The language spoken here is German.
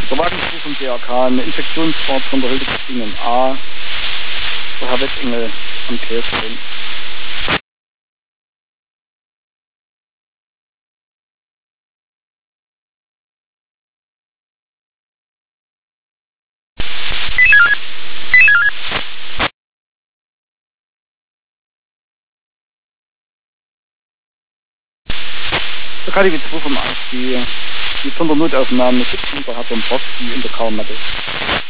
Der Wagenspruch vom DRK, eine Infektionsfahrt von der Hildegardingen A, der Herr Wettengel am Käserin. Der KDW 2 vom ASG, die von der Notaufnahme 17. hat Dombrowski in der Karl-Mattes.